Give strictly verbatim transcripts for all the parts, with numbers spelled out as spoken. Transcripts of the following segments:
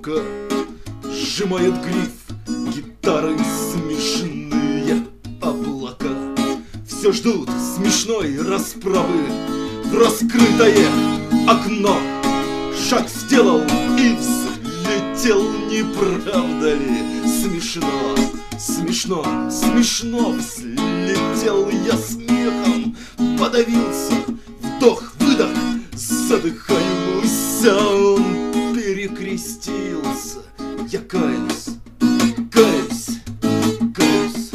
рука сжимает гриф гитары, смешные облака все ждут смешной расправы. В раскрытое окно шаг сделал и взлетел, не правда ли? Смешно, смешно, смешно взлетел я смехом, подавился, вдох-выдох, задыхаюсь, а он перекрестился. Я каюсь, каюсь, каюсь.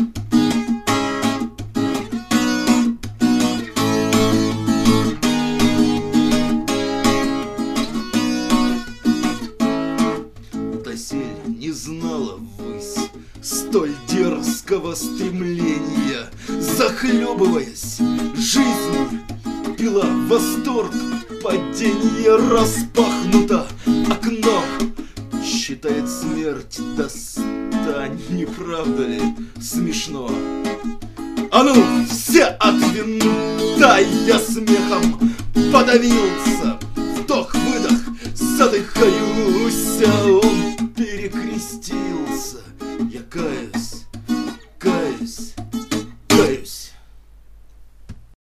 Досель не знала ввысь столь дерзкого стремления, захлебываясь, жизнь пила восторг, падение распахнуто окно, считает смерть, достань, не правда ли? Смешно. А ну, все от винта, я смехом подавился, вдох-выдох, задыхаюсь,